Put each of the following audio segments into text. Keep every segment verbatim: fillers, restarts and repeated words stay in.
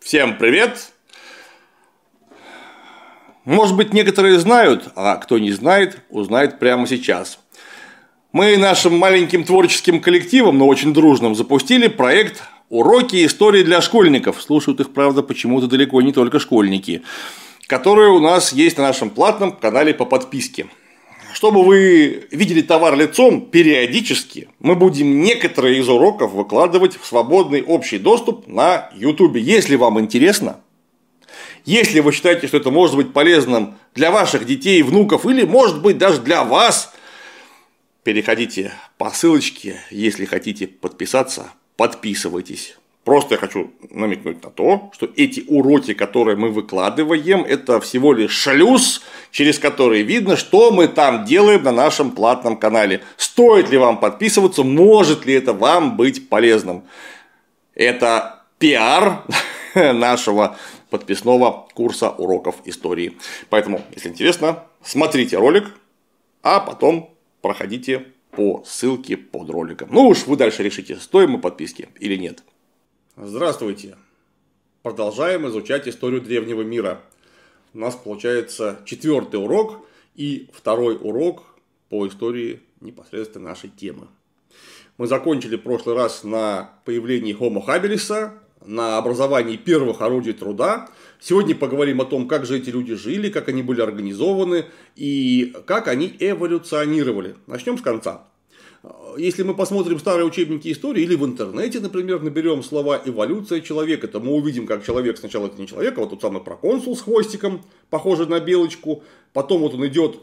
Всем привет! Может быть, некоторые знают, а кто не знает, узнает прямо сейчас. Мы нашим маленьким творческим коллективом, но очень дружным, запустили проект «Уроки истории для школьников». Слушают их, правда, почему-то далеко не только школьники, которые у нас есть на нашем платном канале по подписке. Чтобы вы видели товар лицом, периодически мы будем некоторые из уроков выкладывать в свободный общий доступ на YouTube. Если вам интересно, если вы считаете, что это может быть полезным для ваших детей, внуков или, может быть, даже для вас, переходите по ссылочке, если хотите подписаться, подписывайтесь. Просто я хочу намекнуть на то, что эти уроки, которые мы выкладываем, это всего лишь шлюз, через который видно, что мы там делаем на нашем платном канале. Стоит ли вам подписываться, может ли это вам быть полезным. Это пиар нашего подписного курса уроков истории. Поэтому, если интересно, смотрите ролик, а потом проходите по ссылке под роликом. Ну уж вы дальше решите, стоим мы подписки или нет. Здравствуйте! Продолжаем изучать историю древнего мира. У нас получается четвертый урок и второй урок по истории непосредственно нашей темы. Мы закончили в прошлый раз на появлении Homo habilis, на образовании первых орудий труда. Сегодня поговорим о том, как же эти люди жили, как они были организованы и как они эволюционировали. Начнем с конца. Если мы посмотрим старые учебники истории или в интернете, например, наберем слова «эволюция человека», то мы увидим, как человек сначала это не человек, а вот тот самый проконсул с хвостиком, похожий на белочку, потом вот он идет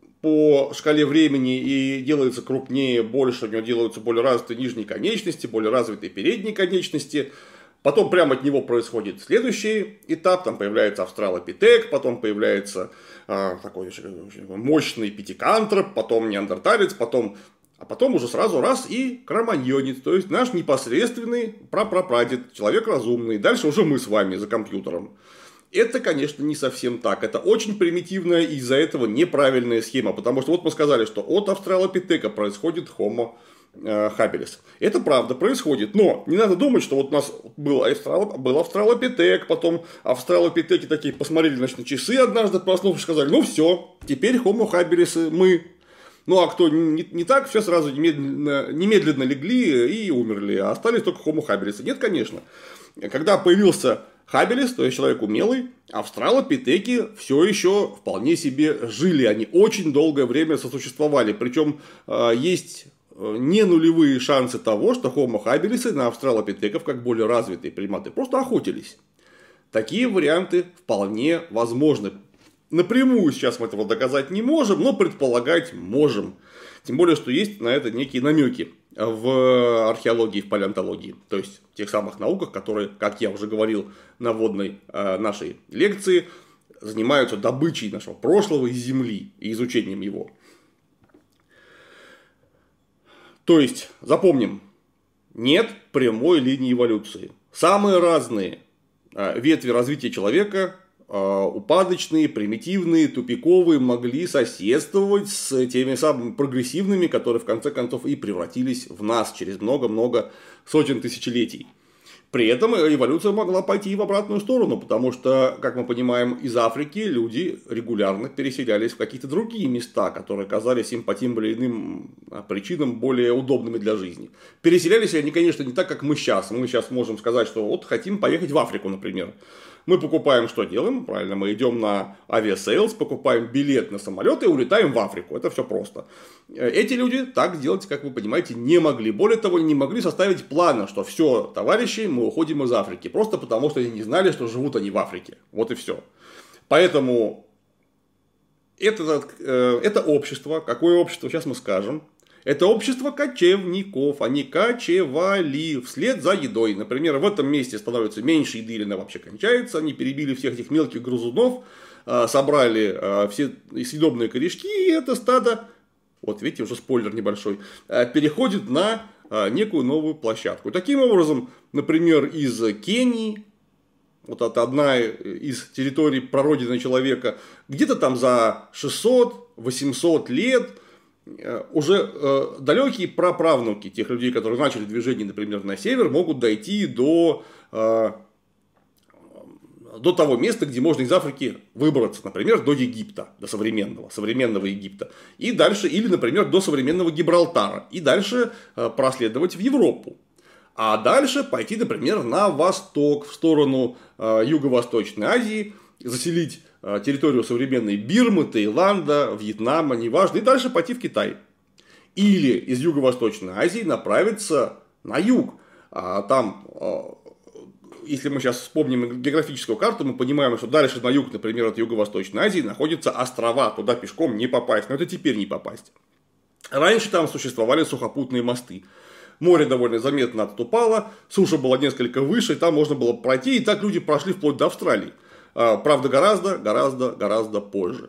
по шкале времени и делается крупнее, больше, у него делаются более развитые нижние конечности, более развитые передние конечности. Потом прямо от него происходит следующий этап, там появляется австралопитек, потом появляется э, такой мощный пятикантроп, потом неандерталец, потом... А потом уже сразу раз и кроманьонец, то есть наш непосредственный прапрапрадед, человек разумный. Дальше уже мы с вами за компьютером. Это, конечно, не совсем так. Это очень примитивная и из-за этого неправильная схема. Потому что вот мы сказали, что от австралопитека происходит Homo habilis. Это правда происходит. Но не надо думать, что вот у нас был, австрал, был австралопитек, потом австралопитеки такие посмотрели, значит, на часы однажды, проснувшись, сказали, ну все, теперь Homo habilis мы. Ну, а кто не, не так, все сразу немедленно, немедленно легли и умерли, а остались только Homo habilis. Нет, конечно. Когда появился habilis, то есть человек умелый, австралопитеки все еще вполне себе жили. Они очень долгое время сосуществовали. Причем есть не нулевые шансы того, что Homo habilis на австралопитеков, как более развитые приматы, просто охотились. Такие варианты вполне возможны. Напрямую сейчас мы этого доказать не можем, но предполагать можем. Тем более, что есть на это некие намеки в археологии, в палеонтологии. То есть, в тех самых науках, которые, как я уже говорил на вводной э, нашей лекции, занимаются добычей нашего прошлого из Земли и изучением его. То есть, запомним, нет прямой линии эволюции. Самые разные э, ветви развития человека, упадочные, примитивные, тупиковые, могли соседствовать с теми самыми прогрессивными, которые в конце концов и превратились в нас через много-много сотен тысячелетий. При этом эволюция могла пойти и в обратную сторону, потому что, как мы понимаем, из Африки люди регулярно переселялись в какие-то другие места, которые казались им по тем или иным причинам более удобными для жизни. Переселялись они, конечно, не так, как мы сейчас. Мы сейчас можем сказать, что вот хотим поехать в Африку, например. Мы покупаем, что делаем? Правильно, мы идем на авиасейлс, покупаем билет на самолет и улетаем в Африку. Это все просто. Эти люди так делать, как вы понимаете, не могли. Более того, не могли составить плана, что все, товарищи, мы уходим из Африки. Просто потому, что они не знали, что живут они в Африке. Вот и все. Поэтому это, это общество, какое общество, сейчас мы скажем. Это общество кочевников, они кочевали вслед за едой. Например, в этом месте становится меньше еды или она вообще кончается. Они перебили всех этих мелких грызунов, собрали все съедобные корешки, и это стадо, вот видите, уже спойлер небольшой, переходит на некую новую площадку. Таким образом, например, из Кении, вот это одна из территорий прародины человека, где-то там за шестьсот-восемьсот лет уже э, далекие праправнуки тех людей, которые начали движение, например, на север, могут дойти до э, до того места, где можно из Африки выбраться, например, до Египта, до современного, современного Египта. И дальше, или, например, до современного Гибралтара. И дальше проследовать в Европу. А дальше пойти, например, на восток, в сторону Юго-Восточной Азии, заселить территорию современной Бирмы, Таиланда, Вьетнама, неважно, и дальше пойти в Китай. Или из Юго-Восточной Азии направиться на юг. Там, если мы сейчас вспомним географическую карту, мы понимаем, что дальше на юг, например, от Юго-Восточной Азии находятся острова, туда пешком не попасть, но это теперь не попасть. Раньше там существовали сухопутные мосты. Море довольно заметно отступало, суша была несколько выше, там можно было пройти, и так люди прошли вплоть до Австралии. Правда, гораздо, гораздо, гораздо позже.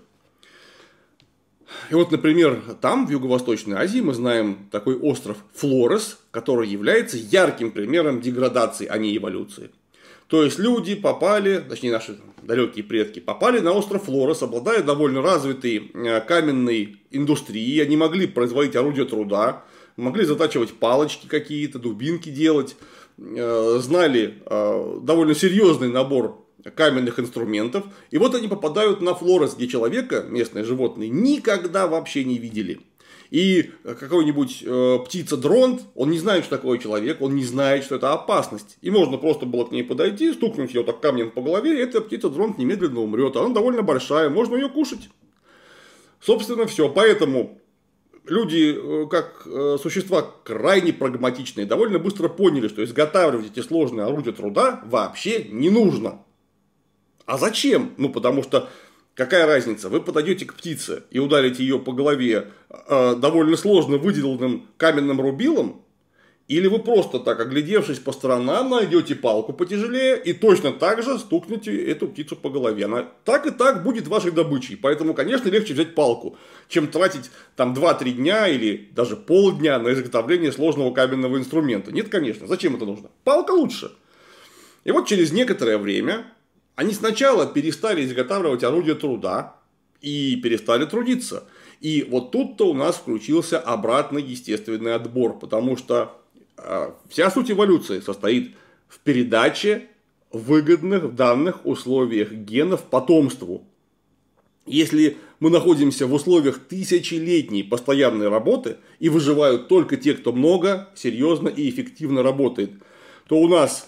И вот, например, там, в Юго-Восточной Азии, мы знаем такой остров Флорес, который является ярким примером деградации, а не эволюции. То есть люди попали, точнее наши далекие предки, попали на остров Флорес, обладая довольно развитой каменной индустрией, они могли производить орудия труда, могли затачивать палочки какие-то, дубинки делать, знали довольно серьезный набор каменных инструментов. И вот они попадают на Флорес, где человека, местные животные, никогда вообще не видели. И какой-нибудь э, птица-дронт, он не знает, что такое человек, он не знает, что это опасность. И можно просто было к ней подойти, стукнуть ее так камнем по голове, и эта птица-дронт немедленно умрет. Она довольно большая, можно ее кушать. Собственно, все. Поэтому люди, как существа крайне прагматичные, довольно быстро поняли, что изготавливать эти сложные орудия труда вообще не нужно. А зачем? Ну, потому что какая разница? Вы подойдете к птице и ударите ее по голове э, довольно сложно выделанным каменным рубилом, или вы просто так, оглядевшись по сторонам, найдете палку потяжелее и точно так же стукнете эту птицу по голове. Она так и так будет вашей добычей. Поэтому, конечно, легче взять палку, чем тратить там два-три дня или даже полдня на изготовление сложного каменного инструмента. Нет, конечно. Зачем это нужно? Палка лучше. И вот через некоторое время они сначала перестали изготавливать орудия труда и перестали трудиться. И вот тут-то у нас включился обратный естественный отбор, потому что э, вся суть эволюции состоит в передаче выгодных в данных условиях генов потомству. Если мы находимся в условиях тысячелетней постоянной работы и выживают только те, кто много, серьезно и эффективно работает, то у нас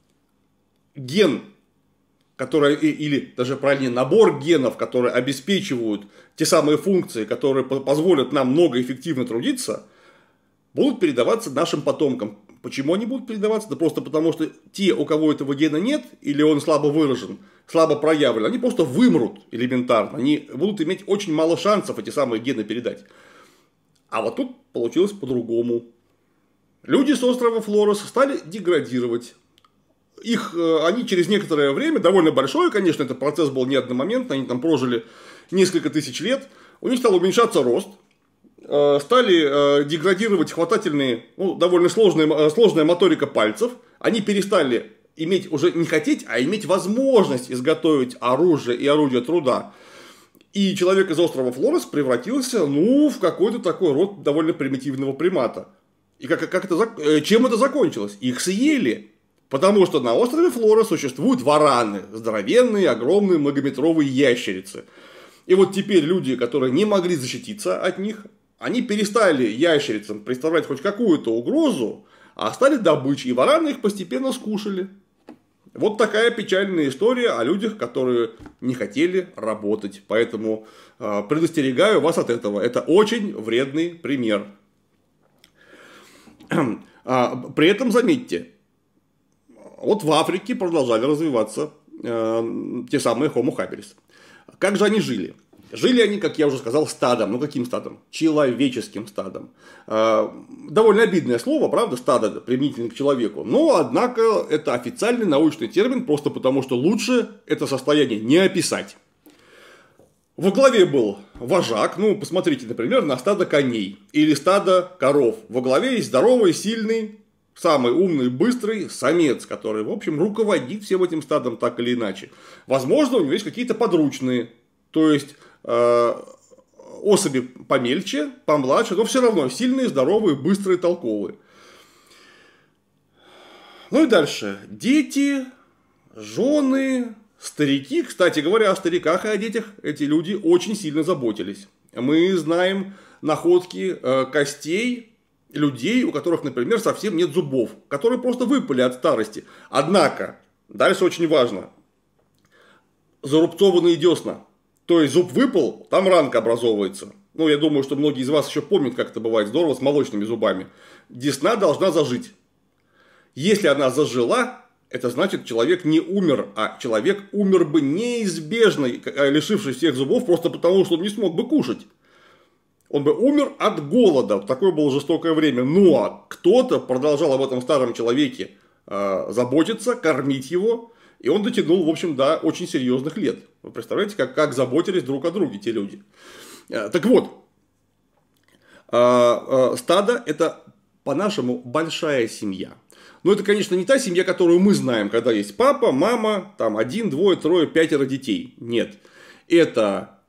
ген, которые, или даже правильнее набор генов, которые обеспечивают те самые функции, которые позволят нам много эффективно трудиться, будут передаваться нашим потомкам. Почему они будут передаваться? Да просто потому, что те, у кого этого гена нет, или он слабо выражен, слабо проявлен, они просто вымрут элементарно. Они будут иметь очень мало шансов эти самые гены передать. А вот тут получилось по-другому. Люди с острова Флорес стали деградировать. Их, они через некоторое время, довольно большое, конечно, этот процесс был не одномоментный, они там прожили несколько тысяч лет, у них стал уменьшаться рост, стали деградировать хватательные, ну, довольно сложная, сложная моторика пальцев, они перестали иметь, уже не хотеть, а иметь возможность изготовить оружие и орудия труда. И человек из острова Флорес превратился, ну, в какой-то такой род довольно примитивного примата. И как, как это, чем это закончилось? Их съели. Потому что на острове Флорес существуют вараны, здоровенные, огромные, многометровые ящерицы. И вот теперь люди, которые не могли защититься от них, они перестали ящерицам представлять хоть какую-то угрозу, а стали добычей, и вараны их постепенно скушали. Вот такая печальная история о людях, которые не хотели работать. Поэтому э, предостерегаю вас от этого. Это очень вредный пример. При этом заметьте, вот в Африке продолжали развиваться э, те самые Homo habilis. Как же они жили? Жили они, как я уже сказал, стадом. Ну, каким стадом? Человеческим стадом. Э, довольно обидное слово, правда, стадо, применительно к человеку. Но, однако, это официальный научный термин, просто потому что лучше это состояние не описать. Во главе был вожак, ну, посмотрите, например, на стадо коней или стадо коров. Во главе есть здоровый, сильный, самый умный, быстрый самец, который, в общем, руководит всем этим стадом так или иначе. Возможно, у него есть какие-то подручные, то есть э, особи помельче, помладше, но все равно сильные, здоровые, быстрые, толковые. Ну и дальше. Дети, жены, Старики, кстати говоря, о стариках и о детях эти люди очень сильно заботились. Мы знаем находки э, костей людей, у которых, например, совсем нет зубов, которые просто выпали от старости. Однако, дальше очень важно, зарубцованные десна. То есть зуб выпал, там ранка образовывается. Ну, я думаю, что многие из вас еще помнят, как это бывает здорово с молочными зубами. Десна должна зажить. Если она зажила, это значит, человек не умер, а человек умер бы неизбежно, лишившись всех зубов, просто потому, что он не смог бы кушать. Он бы умер от голода. Такое было жестокое время. Ну, а кто-то продолжал об этом старом человеке э, заботиться, кормить его. И он дотянул, в общем, до очень серьезных лет. Вы представляете, как, как заботились друг о друге те люди. Э, так вот, э, э, стадо – это, по-нашему, большая семья. Но это, конечно, не та семья, которую мы знаем, когда есть папа, мама, там один, двое, трое, пятеро детей. Нет. Это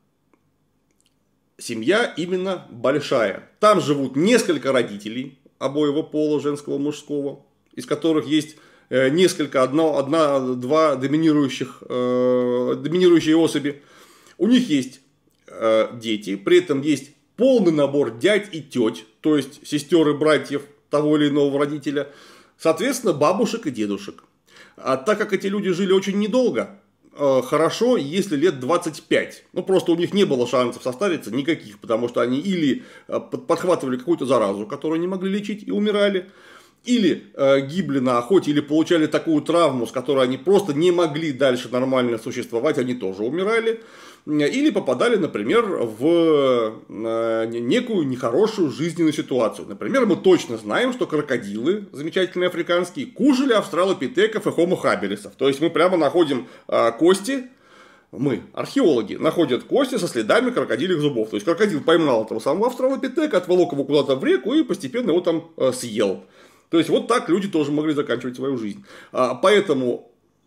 семья именно большая. Там живут несколько родителей обоего пола, женского, мужского, из которых есть несколько, одна, одна два доминирующих, э, доминирующие особи. У них есть э, дети, при этом есть полный набор дядь и теть, то есть сестер и братьев того или иного родителя. Соответственно, бабушек и дедушек. А так как эти люди жили очень недолго, хорошо, если лет двадцать пять. Ну, просто у них не было шансов состариться никаких, потому что они или подхватывали какую-то заразу, которую не могли лечить и умирали, или гибли на охоте, или получали такую травму, с которой они просто не могли дальше нормально существовать, они тоже умирали. Или попадали, например, в некую нехорошую жизненную ситуацию. Например, мы точно знаем, что крокодилы, замечательные африканские, кушали австралопитеков и хомо хабилисов. То есть мы прямо находим кости, мы, археологи, находят кости со следами крокодильих зубов. То есть крокодил поймал этого самого австралопитека, отволок его куда-то в реку и постепенно его там съел. То есть вот так люди тоже могли заканчивать свою жизнь. Поэтому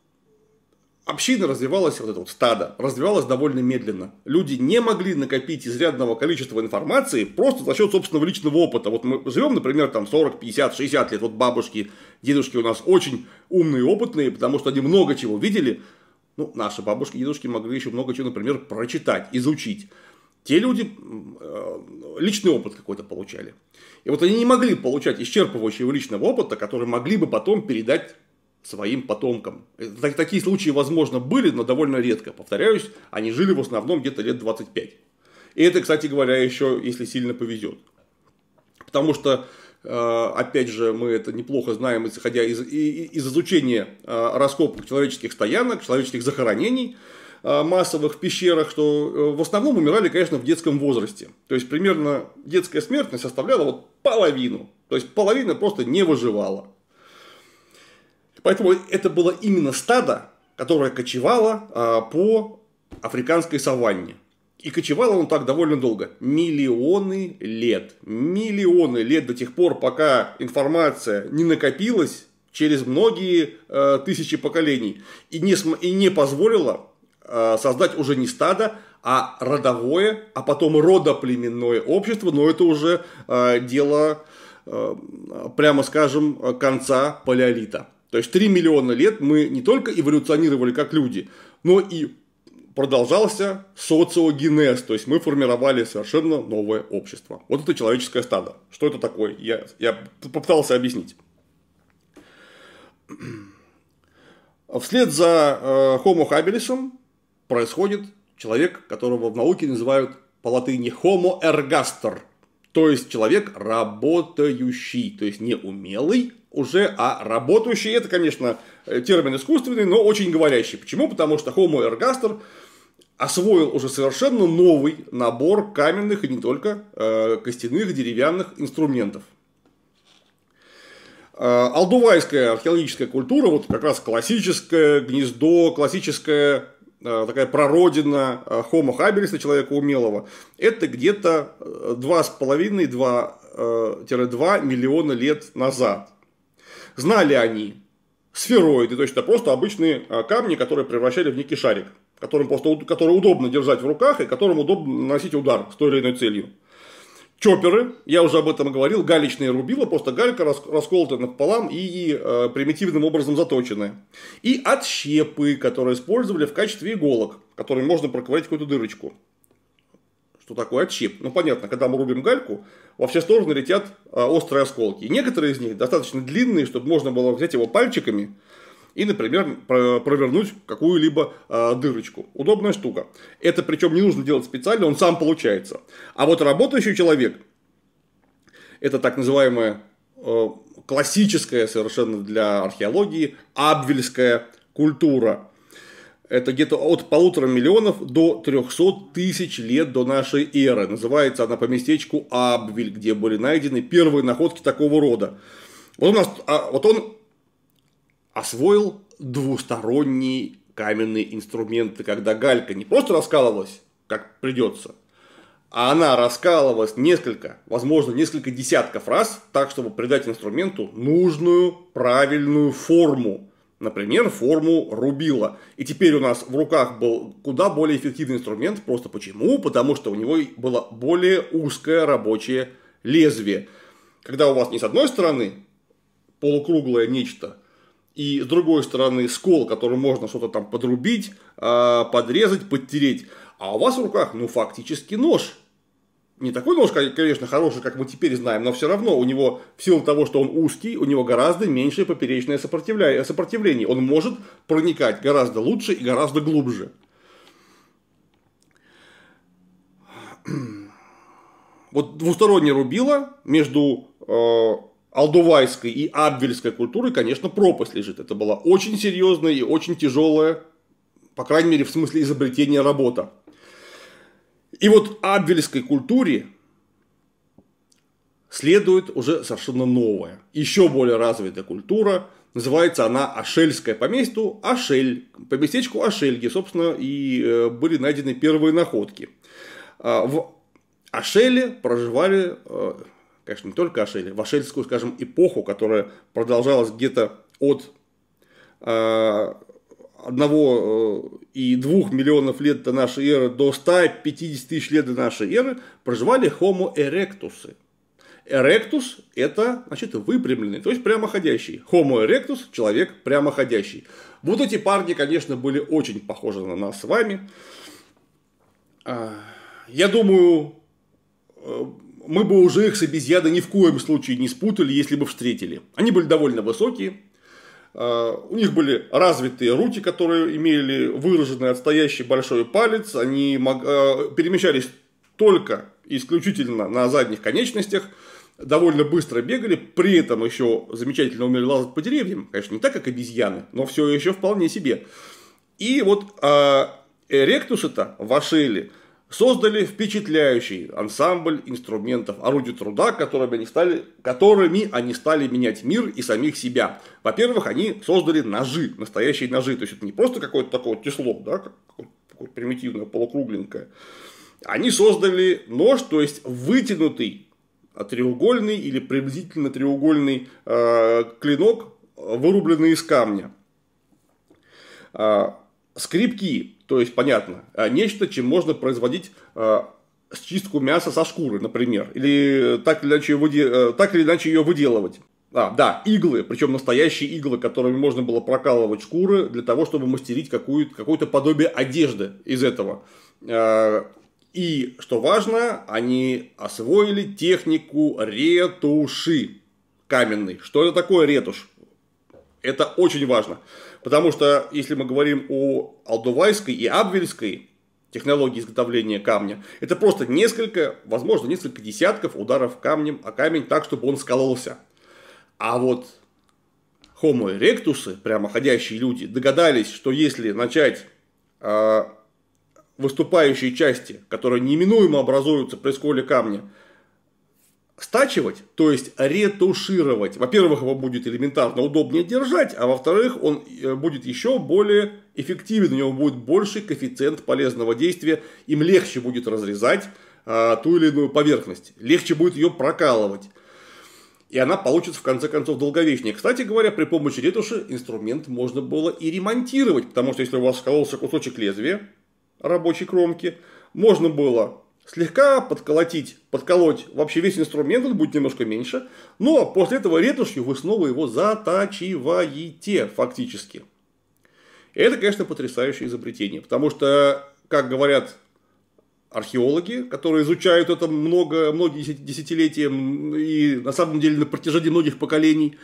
община развивалась, вот это вот стадо, развивалось довольно медленно. Люди не могли накопить изрядного количества информации просто за счет собственного личного опыта. Вот мы живем, например, там сорок, пятьдесят, шестьдесят лет. Вот бабушки, дедушки у нас очень умные, опытные, потому что они много чего видели. Ну, наши бабушки, дедушки могли еще много чего, например, прочитать, изучить. Те люди личный опыт какой-то получали. И вот они не могли получать исчерпывающего личного опыта, который могли бы потом передать своим потомкам. Такие случаи, возможно, были, но довольно редко. Повторяюсь, они жили в основном где-то лет двадцать пять. И это, кстати говоря, еще если сильно повезет. Потому что, опять же, мы это неплохо знаем, исходя из, из изучения раскопок человеческих стоянок, человеческих захоронений массовых в пещерах, что в основном умирали, конечно, в детском возрасте. То есть, примерно детская смертность составляла вот половину. То есть, половина просто не выживала. Поэтому это было именно стадо, которое кочевало а, по африканской саванне. И кочевало он так довольно долго. Миллионы лет. Миллионы лет до тех пор, пока информация не накопилась через многие а, тысячи поколений. И не, и не позволила а, создать уже не стадо, а родовое, а потом родоплеменное общество. Но это уже а, дело, а, прямо скажем, конца палеолита. То есть три миллиона лет мы не только эволюционировали как люди, но и продолжался социогенез. То есть мы формировали совершенно новое общество. Вот это человеческое стадо. Что это такое? Я, я попытался объяснить. Вслед за э, Homo habilisом происходит человек, которого в науке называют по латыни Homo ergaster. То есть человек работающий, то есть не умелый уже, а работающий. Это, конечно, термин искусственный, но очень говорящий. Почему? Потому что Homo ergaster освоил уже совершенно новый набор каменных и не только э, костяных, деревянных инструментов. Э, алдувайская археологическая культура, вот как раз классическое гнездо, классическая такая прародина Homo habilis, человека умелого, это где-то два с половиной — два миллиона лет назад. Знали они сфероиды, то есть это просто обычные камни, которые превращали в некий шарик, которым просто, который удобно держать в руках и которым удобно наносить удар с той или иной целью. чоперы, я уже об этом говорил, галечные рубила, просто галька расколотая напополам и э, примитивным образом заточенная. И отщепы, которые использовали в качестве иголок, которыми можно проковырять какую-то дырочку. Что такое отщеп? Ну, понятно, когда мы рубим гальку, во все стороны летят э, острые осколки. И некоторые из них достаточно длинные, чтобы можно было взять его пальчиками и, например, провернуть какую-либо э, дырочку. Удобная штука. Это причем не нужно делать специально, он сам получается. А вот работающий человек, это так называемая э, классическая совершенно для археологии абвельская культура. Это где-то от полутора миллионов до трехсот тысяч лет до нашей эры. Называется она по местечку Абвель, где были найдены первые находки такого рода. Вот, у нас, а, вот он освоил двусторонние каменные инструменты, когда галька не просто раскалывалась, как придется, а она раскалывалась несколько, возможно, несколько десятков раз, так, чтобы придать инструменту нужную, правильную форму. Например, форму рубила. И теперь у нас в руках был куда более эффективный инструмент. Просто почему? Потому что у него было более узкое рабочее лезвие. Когда у вас не с одной стороны полукруглое нечто, и с другой стороны скол, которым можно что-то там подрубить, подрезать, подтереть, а у вас в руках, ну, фактически нож. Не такой нож, конечно, хороший, как мы теперь знаем, но все равно у него, в силу того, что он узкий, у него гораздо меньшее поперечное сопротивление. Он может проникать гораздо лучше и гораздо глубже. Вот двустороннее рубило между э, алдувайской и абвельской культурой, конечно, пропасть лежит. Это была очень серьезная и очень тяжелая, по крайней мере, в смысле изобретения, работа. И вот абвельской культуре следует уже совершенно новая, еще более развитая культура. Называется она Ашельская, по месту Ашель, по местечку Ашель, где, собственно, и были найдены первые находки. В Ашеле проживали, конечно, не только Ашеле, в ашельскую, скажем, эпоху, которая продолжалась где-то от одного и двух миллионов лет до нашей эры до ста пятидесяти тысяч лет до нашей эры, проживали Homo erectus. Erectus – это, значит, выпрямленный, то есть прямоходящий. Homo erectus – человек прямоходящий. Вот эти парни, конечно, были очень похожи на нас с вами. Я думаю, мы бы уже их с обезьяной ни в коем случае не спутали, если бы встретили. Они были довольно высокие. У них были развитые руки, которые имели выраженный отстоящий большой палец. Они перемещались только исключительно на задних конечностях. Довольно быстро бегали. При этом еще замечательно умели лазать по деревьям. Конечно, не так, как обезьяны, но все еще вполне себе. И вот эректусы-то в Ашеле создали впечатляющий ансамбль инструментов, орудий труда, которыми они, стали, которыми они стали менять мир и самих себя. Во-первых, они создали ножи, настоящие ножи. То есть это не просто какое-то такое тесло, да, какое-то примитивное, полукругленькое. Они создали нож, то есть вытянутый треугольный или приблизительно треугольный э, клинок, вырубленный из камня. Э, скребки. То есть, понятно, нечто, чем можно производить э, счистку мяса со шкуры, например. Или так или иначе, выде... так или иначе ее выделывать. А, да, иглы, причем настоящие иглы, которыми можно было прокалывать шкуры для того, чтобы мастерить какую-то, какое-то подобие одежды из этого. Э, и, что важно, они освоили технику ретуши каменной. Что это такое ретушь? Это очень важно. Потому что, если мы говорим о алдувайской и абвельской технологии изготовления камня, это просто несколько, возможно, несколько десятков ударов камнем о камень так, чтобы он скололся. А вот Homo erectus, прямоходящие люди, догадались, что если начать э, выступающие части, которые неминуемо образуются при сколе камня, стачивать, то есть ретушировать. Во-первых, его будет элементарно удобнее держать, а во-вторых, он будет еще более эффективен, у него будет больший коэффициент полезного действия, им легче будет разрезать а, ту или иную поверхность, легче будет ее прокалывать. И она получится, в конце концов, долговечнее. Кстати говоря, при помощи ретуши инструмент можно было и ремонтировать, потому что если у вас скололся кусочек лезвия рабочей кромки, можно было слегка подколотить, подколоть вообще весь инструмент, он будет немножко меньше, но после этого ретушью вы снова его затачиваете фактически. И это, конечно, потрясающее изобретение, потому что, как говорят археологи, которые изучают это много, многие десятилетия и на самом деле на протяжении многих поколений,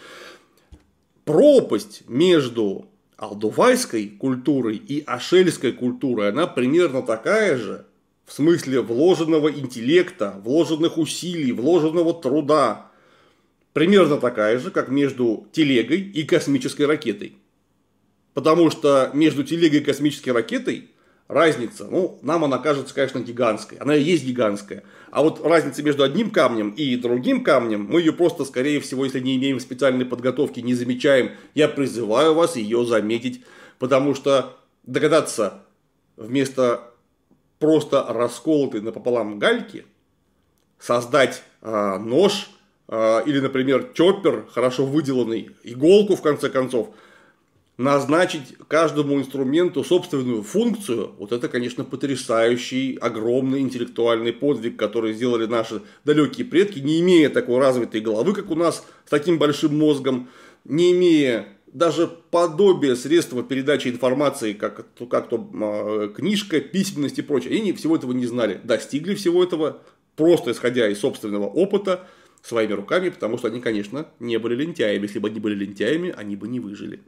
пропасть между алдувайской культурой и ашельской культурой, она примерно такая же, в смысле вложенного интеллекта, вложенных усилий, вложенного труда, примерно такая же, как между телегой и космической ракетой. Потому что между телегой и космической ракетой разница, ну, нам она кажется, конечно, гигантской. Она и есть гигантская. А вот разница между одним камнем и другим камнем, мы ее просто, скорее всего, если не имеем специальной подготовки, не замечаем. Я призываю вас ее заметить, потому что догадаться вместо просто расколотой напополам гальки создать э, нож э, или, например, чоппер, хорошо выделанный, иголку, в конце концов, назначить каждому инструменту собственную функцию, вот это, конечно, потрясающий, огромный интеллектуальный подвиг, который сделали наши далекие предки, не имея такой развитой головы, как у нас, с таким большим мозгом, не имея даже подобия средства передачи информации, как, как то э, книжка, письменность и прочее. Они всего этого не знали, достигли всего этого, просто исходя из собственного опыта, своими руками, потому что они, конечно, не были лентяями. Если бы они были лентяями, они бы не выжили.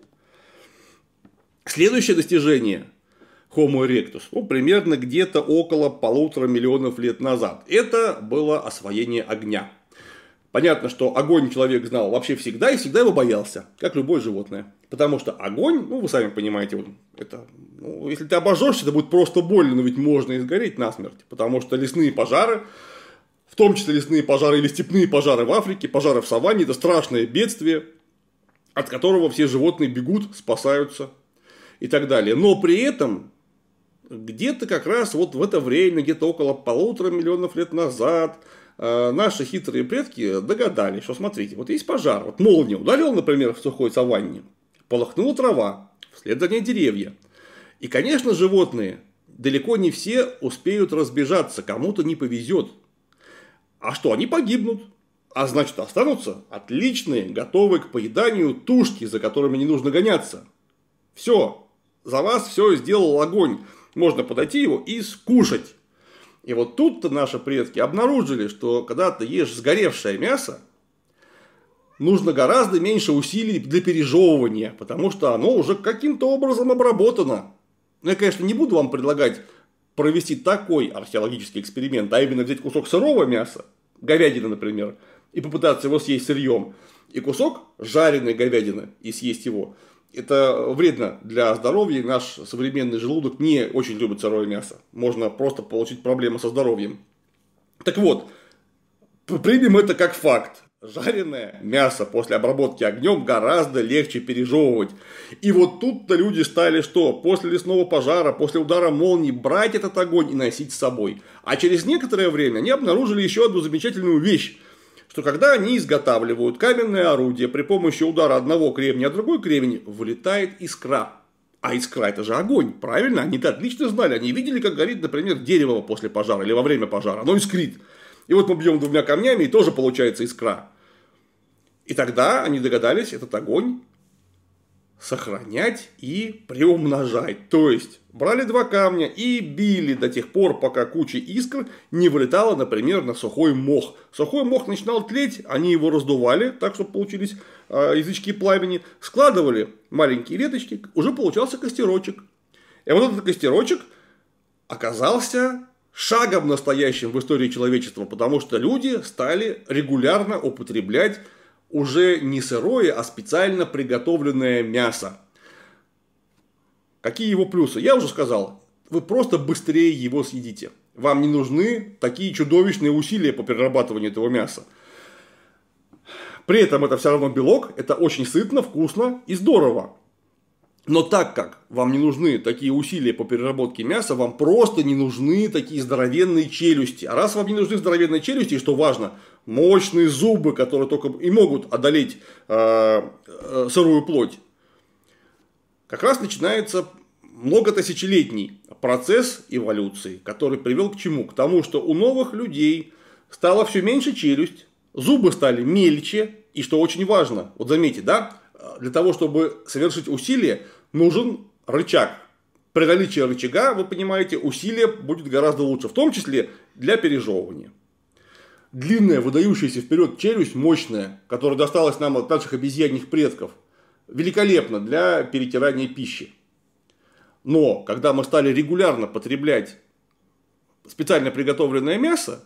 Следующее достижение Homo erectus, ну, примерно где-то около полутора миллионов лет назад, это было освоение огня. Понятно, что огонь человек знал вообще всегда и всегда его боялся, как любое животное. Потому что огонь, ну вы сами понимаете, вот, это, ну, если ты обожжешься, это будет просто больно, но ведь можно и сгореть насмерть. Потому что лесные пожары, в том числе лесные пожары или степные пожары в Африке, пожары в саванне, это страшное бедствие, от которого все животные бегут, спасаются и так далее. Но при этом где-то как раз вот в это время, где-то около полутора миллионов лет назад, наши хитрые предки догадались, что смотрите, вот есть пожар, вот молния ударила, например, в сухой саванне, полыхнула трава, вслед за ней деревья. И, конечно, животные, далеко не все успеют разбежаться, кому-то не повезет. А что, они погибнут. А значит, останутся отличные, готовые к поеданию тушки, за которыми не нужно гоняться. Все, за вас все сделал огонь. Можно подойти его и скушать. И вот тут-то наши предки обнаружили, что когда ты ешь сгоревшее мясо, нужно гораздо меньше усилий для пережевывания, потому что оно уже каким-то образом обработано. Но я, конечно, не буду вам предлагать провести такой археологический эксперимент, а именно взять кусок сырого мяса, говядины, например, и попытаться его съесть сырьем, и кусок жареной говядины и съесть его. Это вредно для здоровья, наш современный желудок не очень любит сырое мясо. Можно просто получить проблемы со здоровьем. Так вот, примем это как факт. Жареное мясо после обработки огнем гораздо легче пережевывать. И вот тут-то люди стали что? После лесного пожара, после удара молнии брать этот огонь и носить с собой. А через некоторое время они обнаружили еще одну замечательную вещь. Что когда они изготавливают каменное орудие при помощи удара одного кремня, а другой кремень, вылетает искра. А искра это же огонь, правильно? Они-то отлично знали, они видели, как горит, например, дерево после пожара или во время пожара, оно искрит. И вот мы бьем двумя камнями, и тоже получается искра. И тогда они догадались этот огонь сохранять и приумножать. То есть, брали два камня и били до тех пор, пока куча искр не вылетала, например, на сухой мох. Сухой мох начинал тлеть, они его раздували, так, чтобы получились э, язычки пламени, складывали маленькие веточки, уже получался костерочек. И вот этот костерочек оказался шагом настоящим в истории человечества, потому что люди стали регулярно употреблять уже не сырое, а специально приготовленное мясо. Какие его плюсы? Я уже сказал, вы просто быстрее его съедите. Вам не нужны такие чудовищные усилия по перерабатыванию этого мяса. При этом это все равно белок, это очень сытно, вкусно и здорово. Но так как вам не нужны такие усилия по переработке мяса, вам просто не нужны такие здоровенные челюсти. А раз вам не нужны здоровенные челюсти, и что важно, мощные зубы, которые только и могут одолеть э, э, сырую плоть, как раз начинается многотысячелетний процесс эволюции, который привел к чему? К тому, что у новых людей стало все меньше челюсть, зубы стали мельче, и что очень важно, вот заметьте, да, для того, чтобы совершить усилие, нужен рычаг. При наличии рычага, вы понимаете, усилие будет гораздо лучше, в том числе для пережевывания. Длинная, выдающаяся вперед челюсть, мощная, которая досталась нам от наших обезьяньих предков, великолепна для перетирания пищи. Но, когда мы стали регулярно потреблять специально приготовленное мясо,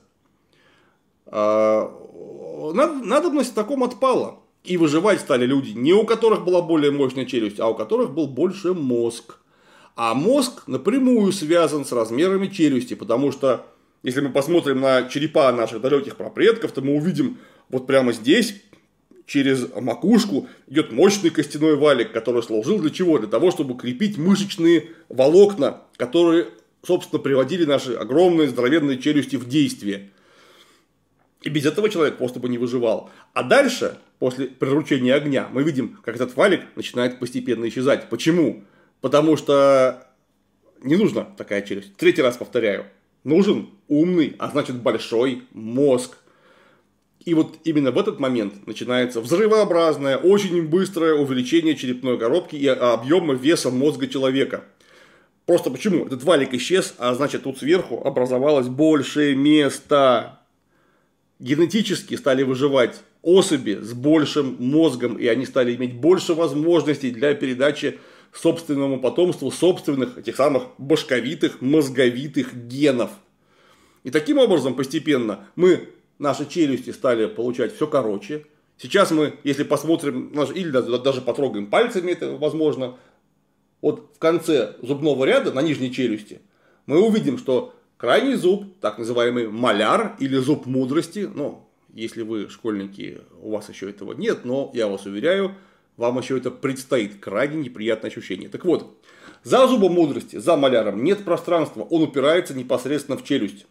надобность в таком отпала. И выживать стали люди, не у которых была более мощная челюсть, а у которых был больше мозг. А мозг напрямую связан с размерами челюсти, потому что, если мы посмотрим на черепа наших далеких прапредков, то мы увидим вот прямо здесь, через макушку, идет мощный костяной валик, который служил для чего? Для того, чтобы крепить мышечные волокна, которые, собственно, приводили наши огромные здоровенные челюсти в действие. И без этого человек просто бы не выживал. А дальше, после приручения огня, мы видим, как этот валик начинает постепенно исчезать. Почему? Потому что не нужна такая челюсть. Третий раз повторяю. Нужен умный, а значит большой мозг. И вот именно в этот момент начинается взрывообразное, очень быстрое увеличение черепной коробки и объема веса мозга человека. Просто почему? Этот валик исчез, а значит тут сверху образовалось больше места. Генетически стали выживать особи с большим мозгом, и они стали иметь больше возможностей для передачи собственному потомству собственных, этих самых башковитых, мозговитых генов. И таким образом постепенно мы, наши челюсти стали получать все короче. Сейчас мы, если посмотрим, или даже потрогаем пальцами, это возможно, вот в конце зубного ряда, на нижней челюсти, мы увидим, что крайний зуб, так называемый маляр или зуб мудрости, ну, если вы школьники, у вас еще этого нет, но я вас уверяю, вам еще это предстоит, крайне неприятное ощущение. Так вот, за зубом мудрости, за маляром нет пространства, он упирается непосредственно в челюсть.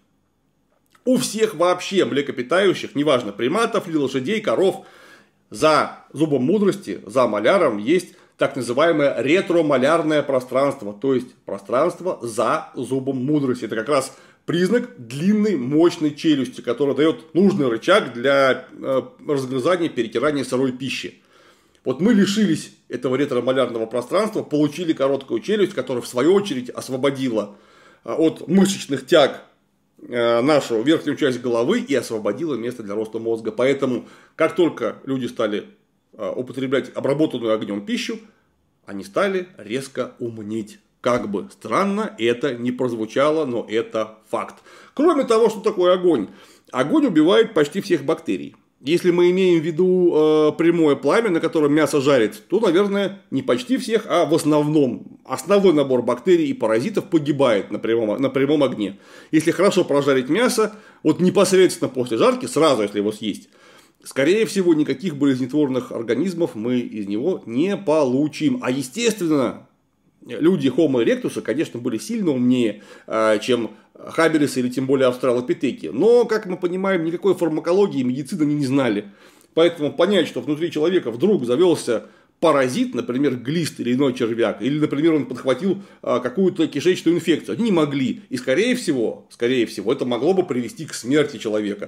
У всех вообще млекопитающих, неважно, приматов или лошадей, коров, за зубом мудрости, за маляром есть так называемое ретромалярное пространство, то есть пространство за зубом мудрости. Это как раз признак длинной, мощной челюсти, которая дает нужный рычаг для э, разгрызания, перетирания сырой пищи. Вот мы лишились этого ретромалярного пространства, получили короткую челюсть, которая в свою очередь освободила от мышечных тяг э, нашу верхнюю часть головы и освободила место для роста мозга. Поэтому, как только люди стали употреблять обработанную огнем пищу, они стали резко умнеть. Как бы странно это не прозвучало, но это факт. Кроме того, что такое огонь? Огонь убивает почти всех бактерий. Если мы имеем в виду э, прямое пламя, на котором мясо жарится, то, наверное, не почти всех, а в основном. Основной набор бактерий и паразитов погибает на прямом, на прямом огне. Если хорошо прожарить мясо, вот непосредственно после жарки, сразу, если его съесть, скорее всего, никаких болезнетворных организмов мы из него не получим. А естественно, люди Homo erectus, конечно, были сильно умнее, чем хабелисы или тем более австралопитеки. Но, как мы понимаем, никакой фармакологии и медицины они не знали. Поэтому понять, что внутри человека вдруг завелся паразит, например, глист или иной червяк, или, например, он подхватил какую-то кишечную инфекцию, они не могли. И, скорее всего, скорее всего, это могло бы привести к смерти человека.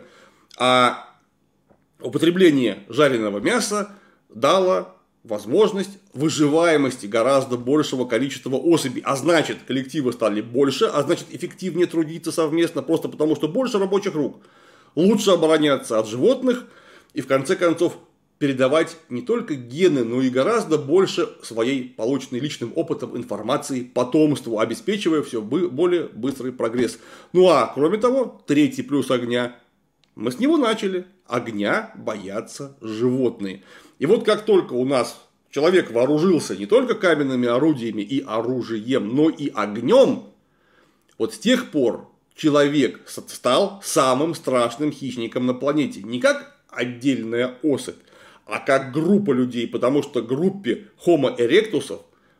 А употребление жареного мяса дало возможность выживаемости гораздо большего количества особей. А значит, коллективы стали больше, а значит, эффективнее трудиться совместно, просто потому что больше рабочих рук. Лучше обороняться от животных и, в конце концов, передавать не только гены, но и гораздо больше своей полученной личным опытом информации потомству, обеспечивая все более быстрый прогресс. Ну а, кроме того, третий плюс огня. Мы с него начали. Огня боятся животные. И вот как только у нас человек вооружился не только каменными орудиями и оружием, но и огнем, вот с тех пор человек стал самым страшным хищником на планете. Не как отдельная особь, а как группа людей. Потому что группе Homo erectus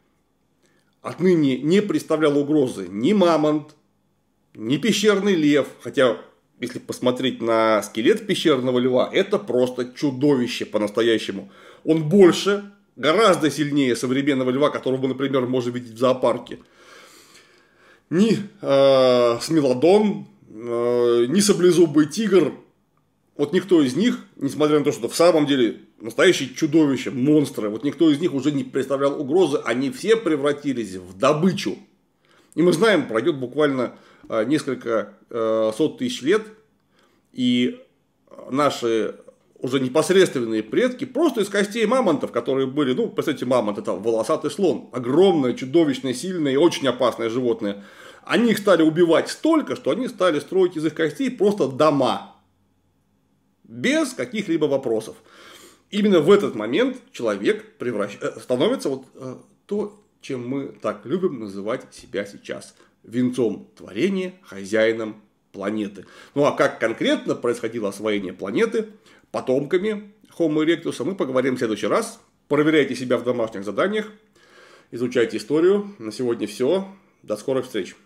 отныне не представлял угрозы ни мамонт, ни пещерный лев. Хотя, если посмотреть на скелет пещерного льва, это просто чудовище по-настоящему. Он больше, гораздо сильнее современного льва, которого мы, например, можем видеть в зоопарке. ни э, смелодон, э, ни саблезубый тигр, вот никто из них, несмотря на то, что в самом деле настоящие чудовища, монстры, вот никто из них уже не представлял угрозы, они все превратились в добычу. И мы знаем, пройдет буквально несколько э, сот тысяч лет, и наши уже непосредственные предки просто из костей мамонтов, которые были, ну, представьте, мамонт, это волосатый слон, огромное, чудовищное, сильное и очень опасное животное. Они их стали убивать столько, что они стали строить из их костей просто дома. Без каких-либо вопросов. Именно в этот момент человек превращ... становится вот то, чем мы так любим называть себя сейчас. Венцом творения, хозяином планеты. Ну а как конкретно происходило освоение планеты потомками Homo erectus, мы поговорим в следующий раз. Проверяйте себя в домашних заданиях, изучайте историю. На сегодня все. До скорых встреч.